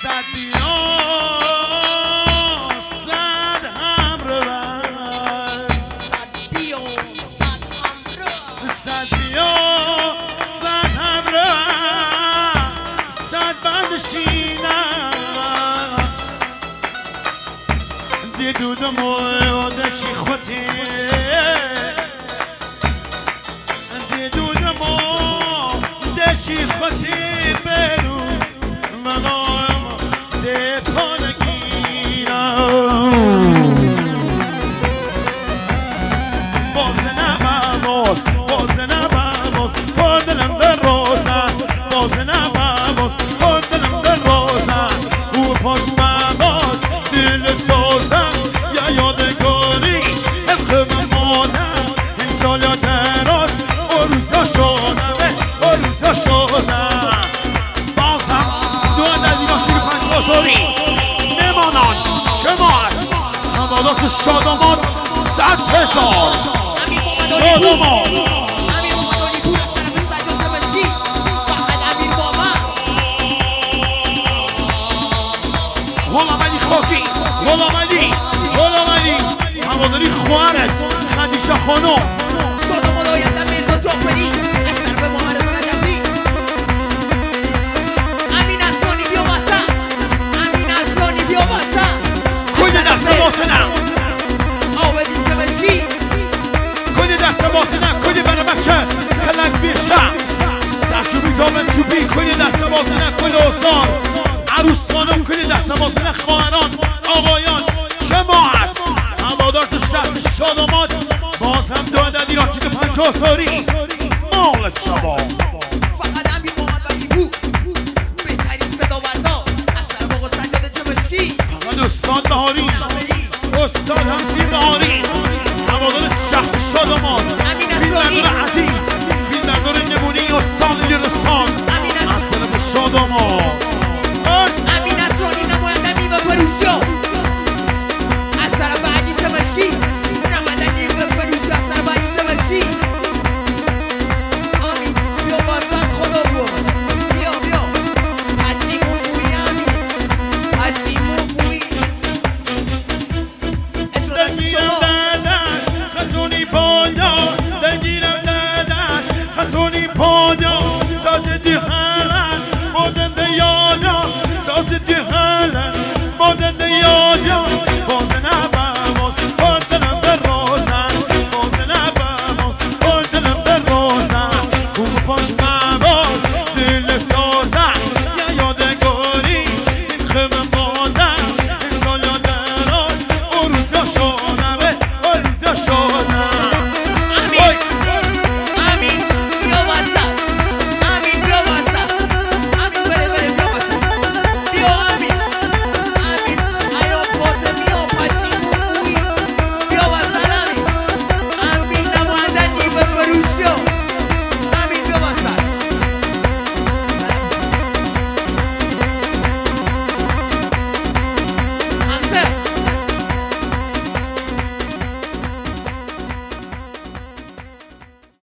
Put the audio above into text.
صد بیا صد هم رو بر صد بیا صد هم رو صد بیا صد هم رو بر صد بندشینم دیدودم و دشی خوتی دیدودم و دشی خوتی بروز منام ده پانگیرم باز نباموز پردلم در روزن باز نباموز پردلم در روزن او پاش مباز دل سوزن یا یادگاری الخم مادم این سال یا دراز او روزا شدم بازم دو عددی باشی به 5 بزرگی نمانان چه ماست همادات شادمان 100,000 شادمان امیر مادانی پور از طرف سجاد چمشکی فقط امیر بابا غلام علی خاکی غلام علی هماداری خواهرت خدیجه خانم شادمان آید امیر با جعفری از طرف معارض رجبی امین اصلانی بیا واسه امین اصلانی بیا واسه کل دست باسنم آوازی چمشکی کل دست باسنم کل برای بچه کلک بیشم سرچوبی تابن چوبی کل دست باسنم کل اصان عروس خانم کل دست باسنم خواهران آقایان جماعت هوادارت شهر شادامات باز هم دو عددی راکت 50 ساری مالک شما فقط امیر محمدی بود بهترین صدا بردار از طرف آقا سجاد چمشکی فقط استاد بهاری استاد همزی بهاری هوادار شخص شادامات امین اصلانی. فیلمبردار عزیز فیلمبردار نمونی استان لیرستان امین اصلانی. از طرف شادامات امین اصلانی نمایندگی و پروسیو از طرف علی چمشکی نمایندگی و پروسیو از طرف علی چمشکی امین بیا واسط خدا رو بیا هشیمون بوی امین هشیمون بوی اجرا دست دگیرم شما دست خزونی بادا دگیرم دست خزونی بادا ساز دیهلن مادن دیادا ساز دیهلن مادن دیادا